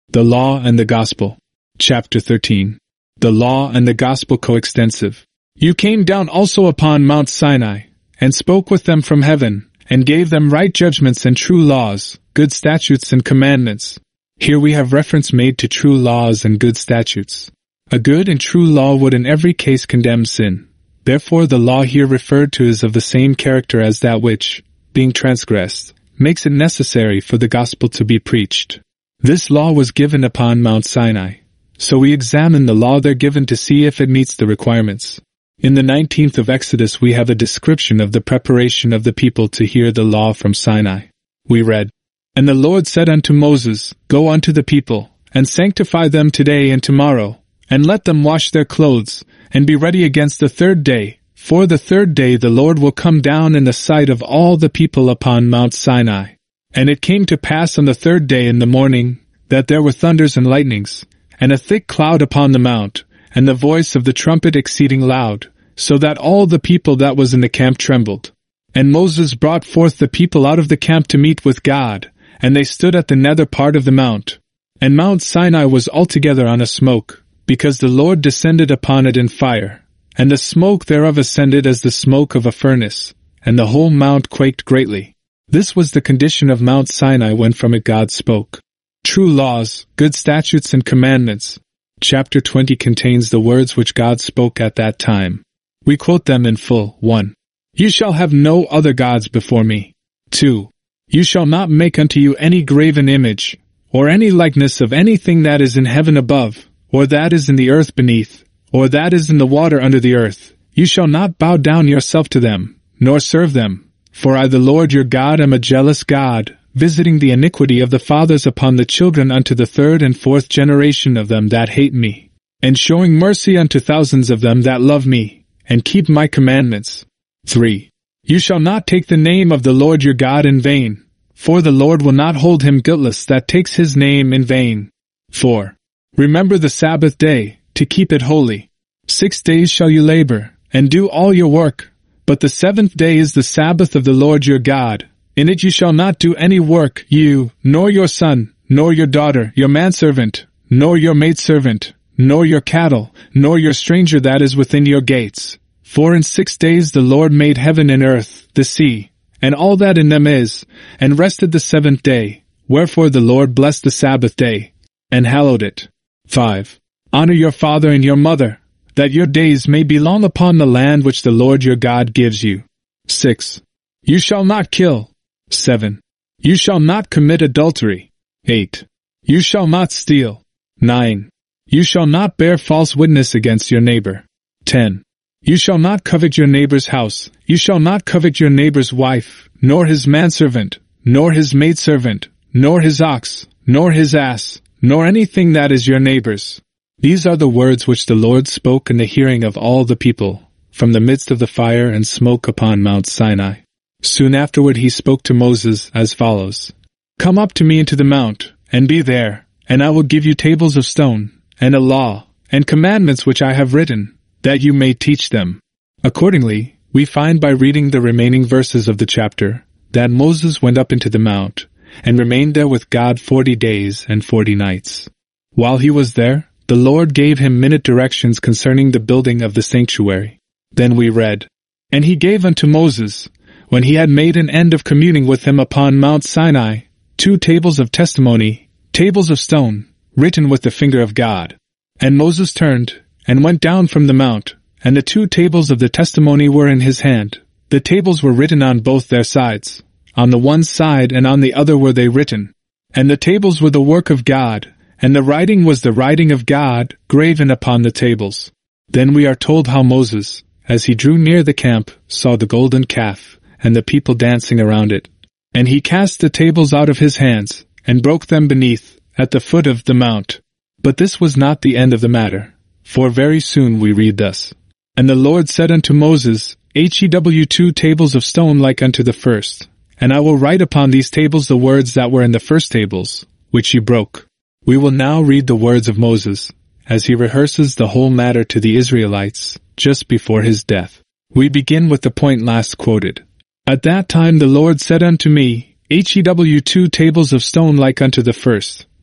The Law and the Gospel. Chapter 13. The Law and the Gospel coextensive. You came down also upon Mount Sinai, and spoke with them from heaven, and gave them right judgments and true laws, good statutes and commandments. Here we have reference made to true laws and good statutes. A good and true law would in every case condemn sin. Therefore the law here referred to is of the same character as that which, being transgressed, makes it necessary for the gospel to be preached. This law was given upon Mount Sinai. So we examine the law there given to see if it meets the requirements. In the 19th of Exodus we have a description of the preparation of the people to hear the law from Sinai. We read, And the Lord said unto Moses, Go unto the people, and sanctify them today and tomorrow, and let them wash their clothes, and be ready against the third day. For the third day the Lord will come down in the sight of all the people upon Mount Sinai. And it came to pass on the third day in the morning, that there were thunders and lightnings, and a thick cloud upon the mount, and the voice of the trumpet exceeding loud, so that all the people that was in the camp trembled. And Moses brought forth the people out of the camp to meet with God, and they stood at the nether part of the mount. And Mount Sinai was altogether on a smoke, because the Lord descended upon it in fire, and the smoke thereof ascended as the smoke of a furnace, and the whole mount quaked greatly. This was the condition of Mount Sinai when from it God spoke. True laws, good statutes and commandments. Chapter 20 contains the words which God spoke at that time. We quote them in full. 1. You shall have no other gods before me. 2. You shall not make unto you any graven image, or any likeness of anything that is in heaven above, or that is in the earth beneath, or that is in the water under the earth. You shall not bow down yourself to them, nor serve them. For I the Lord your God am a jealous God, visiting the iniquity of the fathers upon the children unto the third and fourth generation of them that hate me, and showing mercy unto thousands of them that love me, and keep my commandments. 3. You shall not take the name of the Lord your God in vain, for the Lord will not hold him guiltless that takes his name in vain. 4. Remember the Sabbath day, to keep it holy. 6 days shall you labor, and do all your work, but the seventh day is the Sabbath of the Lord your God. In it you shall not do any work, you, nor your son, nor your daughter, your manservant, nor your maidservant, nor your cattle, nor your stranger that is within your gates. For in 6 days the Lord made heaven and earth, the sea, and all that in them is, and rested the seventh day. Wherefore the Lord blessed the Sabbath day, and hallowed it. 5. Honor your father and your mother, that your days may be long upon the land which the Lord your God gives you. 6. You shall not kill. 7. You shall not commit adultery. 8. You shall not steal. 9. You shall not bear false witness against your neighbor. 10. You shall not covet your neighbor's house. You shall not covet your neighbor's wife, nor his manservant, nor his maidservant, nor his ox, nor his ass, nor anything that is your neighbor's. These are the words which the Lord spoke in the hearing of all the people, from the midst of the fire and smoke upon Mount Sinai. Soon afterward he spoke to Moses as follows. Come up to me into the mount, and be there, and I will give you tables of stone, and a law, and commandments which I have written, that you may teach them. Accordingly, we find by reading the remaining verses of the chapter, that Moses went up into the mount, and remained there with God 40 days and 40 nights. While he was there, the Lord gave him minute directions concerning the building of the sanctuary. Then we read, And he gave unto Moses, when he had made an end of communing with him upon Mount Sinai, 2 tables of testimony, tables of stone, written with the finger of God. And Moses turned, and went down from the mount, and the 2 tables of the testimony were in his hand. The tables were written on both their sides. On the one side and on the other were they written. And the tables were the work of God, and the writing was the writing of God, graven upon the tables. Then we are told how Moses, as he drew near the camp, saw the golden calf, and the people dancing around it. And he cast the tables out of his hands, and broke them beneath, at the foot of the mount. But this was not the end of the matter, for very soon we read thus. And the Lord said unto Moses, HEW 2 tables of stone like unto the first, and I will write upon these tables the words that were in the first tables, which ye broke. We will now read the words of Moses, as he rehearses the whole matter to the Israelites, just before his death. We begin with the point last quoted. At that time the Lord said unto me, HEW 2 tables of stone like unto the first,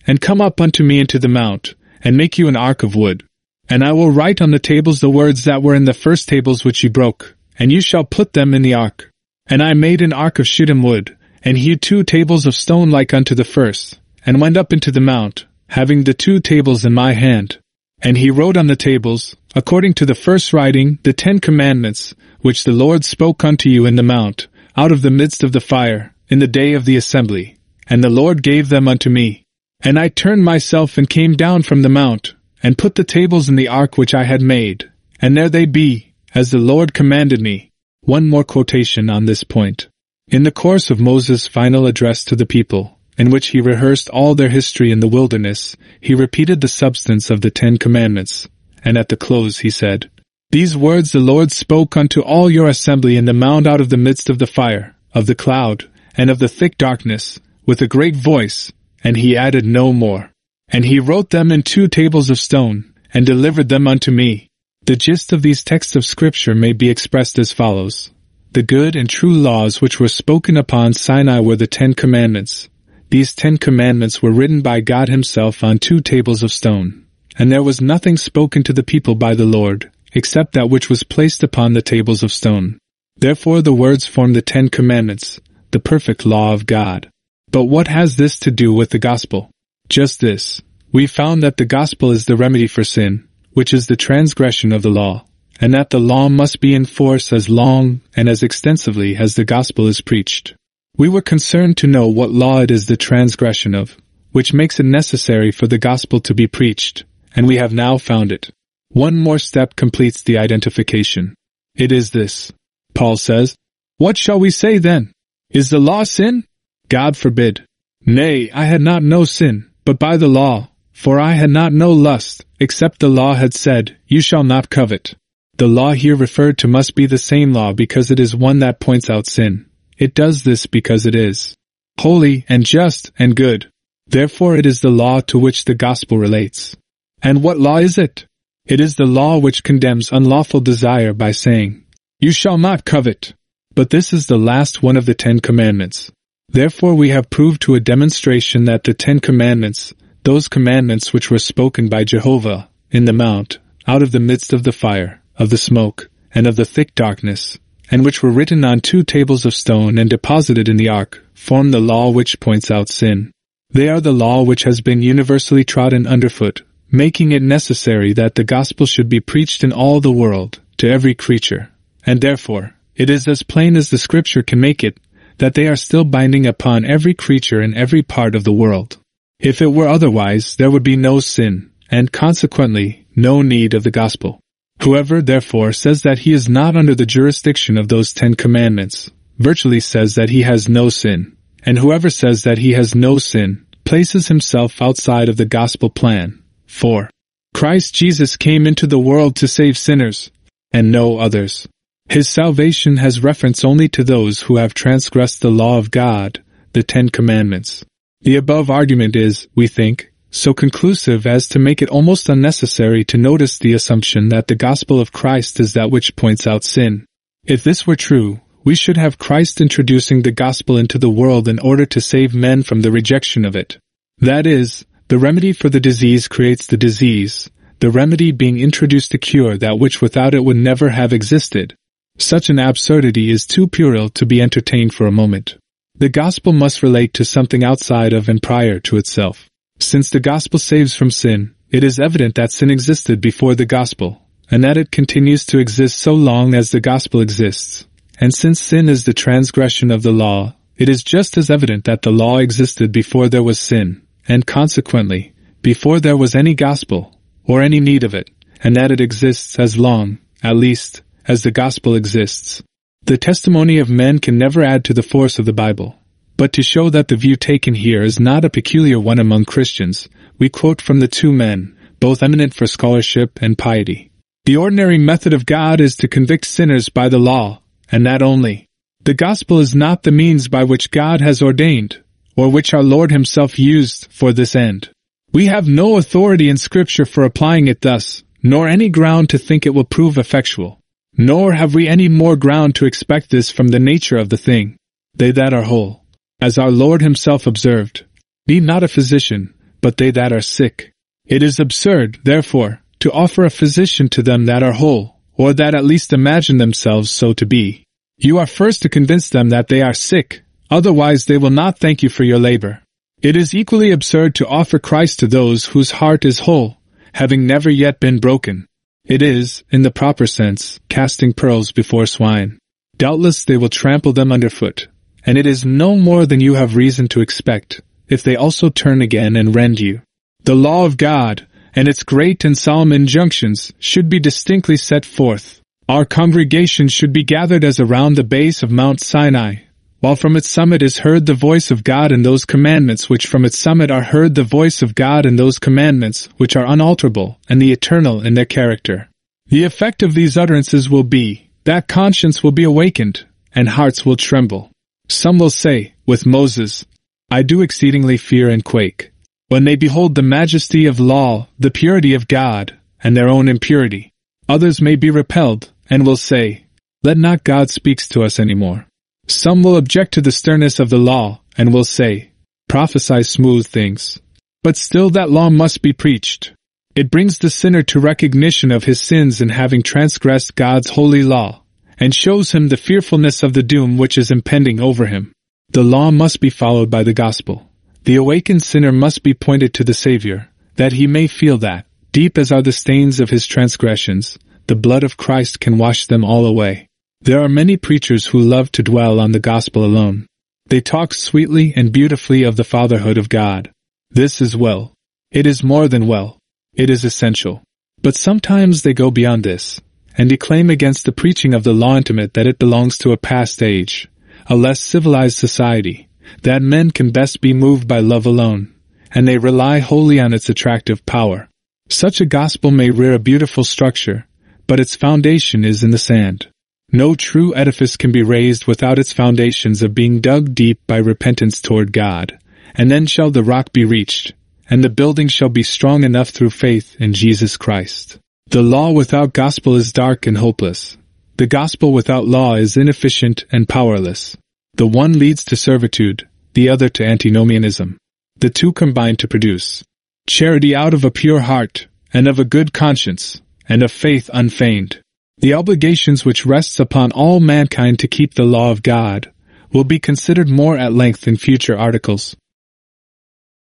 and come up unto me into the mount, and make you an ark of wood. And I will write on the tables the words that were in the first tables which ye broke, and you shall put them in the ark. And I made an ark of shittim wood, and hewed 2 tables of stone like unto the first, and went up into the mount, having the 2 tables in my hand. And he wrote on the tables, according to the first writing, the 10 commandments, which the Lord spoke unto you in the mount, out of the midst of the fire, in the day of the assembly. And the Lord gave them unto me. And I turned myself and came down from the mount, and put the tables in the ark which I had made. And there they be, as the Lord commanded me. One more quotation on this point. In the course of Moses' final address to the people, in which he rehearsed all their history in the wilderness, he repeated the substance of the 10 commandments, and at the close he said, These words the Lord spoke unto all your assembly in the mount out of the midst of the fire, of the cloud, and of the thick darkness, with a great voice, and he added no more. And he wrote them in 2 tables of stone, and delivered them unto me. The gist of these texts of Scripture may be expressed as follows. The good and true laws which were spoken upon Sinai were the 10 commandments. These 10 commandments were written by God himself on 2 tables of stone. And there was nothing spoken to the people by the Lord, except that which was placed upon the tables of stone. Therefore the words form the 10 commandments, the perfect law of God. But what has this to do with the gospel? Just this. We found that the gospel is the remedy for sin, which is the transgression of the law, and that the law must be in force as long and as extensively as the gospel is preached. We were concerned to know what law it is the transgression of, which makes it necessary for the gospel to be preached, and we have now found it. One more step completes the identification. It is this. Paul says, What shall we say then? Is the law sin? God forbid. Nay, I had not no sin, but by the law, for I had not no lust, except the law had said, You shall not covet. The law here referred to must be the same law because it is one that points out sin. It does this because it is holy and just and good. Therefore it is the law to which the gospel relates. And what law is it? It is the law which condemns unlawful desire by saying, You shall not covet. But this is the last one of the 10 commandments. Therefore we have proved to a demonstration that the 10 commandments, those commandments which were spoken by Jehovah in the mount, out of the midst of the fire, of the smoke, and of the thick darkness, and which were written on 2 tables of stone and deposited in the ark, form the law which points out sin. They are the law which has been universally trodden underfoot, making it necessary that the gospel should be preached in all the world, to every creature. And therefore, it is as plain as the Scripture can make it, that they are still binding upon every creature in every part of the world. If it were otherwise, there would be no sin, and consequently, no need of the gospel. Whoever, therefore, says that he is not under the jurisdiction of those 10 commandments, virtually says that he has no sin, and whoever says that he has no sin, places himself outside of the gospel plan. For Christ Jesus came into the world to save sinners, and no others. His salvation has reference only to those who have transgressed the law of God, the 10 commandments. The above argument is, we think, so conclusive as to make it almost unnecessary to notice the assumption that the gospel of Christ is that which points out sin. If this were true, we should have Christ introducing the gospel into the world in order to save men from the rejection of it. That is, the remedy for the disease creates the disease, the remedy being introduced to cure that which without it would never have existed. Such an absurdity is too puerile to be entertained for a moment. The gospel must relate to something outside of and prior to itself. Since the gospel saves from sin, it is evident that sin existed before the gospel, and that it continues to exist so long as the gospel exists. And since sin is the transgression of the law, it is just as evident that the law existed before there was sin, and consequently, before there was any gospel, or any need of it, and that it exists as long, at least, as the gospel exists. The testimony of men can never add to the force of the Bible. But to show that the view taken here is not a peculiar one among Christians, we quote from the 2 men, both eminent for scholarship and piety. The ordinary method of God is to convict sinners by the law, and that only. The gospel is not the means by which God has ordained, or which our Lord himself used for this end. We have no authority in Scripture for applying it thus, nor any ground to think it will prove effectual. Nor have we any more ground to expect this from the nature of the thing. They that are whole, as our Lord himself observed, need not a physician, but they that are sick. It is absurd, therefore, to offer a physician to them that are whole, or that at least imagine themselves so to be. You are first to convince them that they are sick, otherwise they will not thank you for your labor. It is equally absurd to offer Christ to those whose heart is whole, having never yet been broken. It is, in the proper sense, casting pearls before swine. Doubtless they will trample them underfoot, and it is no more than you have reason to expect, if they also turn again and rend you. The law of God, and its great and solemn injunctions, should be distinctly set forth. Our congregation should be gathered as around the base of Mount Sinai, while from its summit is heard the voice of God and those commandments which from its summit are heard the voice of God and those commandments which are unalterable and the eternal in their character. The effect of these utterances will be that conscience will be awakened, and hearts will tremble. Some will say, with Moses, I do exceedingly fear and quake, when they behold the majesty of law, the purity of God, and their own impurity. Others may be repelled, and will say, let not God speak to us any more. Some will object to the sternness of the law, and will say, prophesy smooth things. But still that law must be preached. It brings the sinner to recognition of his sins in having transgressed God's holy law, and shows him the fearfulness of the doom which is impending over him. The law must be followed by the gospel. The awakened sinner must be pointed to the Savior, that he may feel that, deep as are the stains of his transgressions, the blood of Christ can wash them all away. There are many preachers who love to dwell on the gospel alone. They talk sweetly and beautifully of the fatherhood of God. This is well. It is more than well. It is essential. But sometimes they go beyond this, and declaim against the preaching of the law intimate that it belongs to a past age, a less civilized society, that men can best be moved by love alone, and they rely wholly on its attractive power. Such a gospel may rear a beautiful structure, but its foundation is in the sand. No true edifice can be raised without its foundations of being dug deep by repentance toward God, and then shall the rock be reached, and the building shall be strong enough through faith in Jesus Christ. The law without gospel is dark and hopeless. The gospel without law is inefficient and powerless. The one leads to servitude, the other to antinomianism. The two combine to produce charity out of a pure heart, and of a good conscience, and of faith unfeigned. The obligations which rests upon all mankind to keep the law of God will be considered more at length in future articles.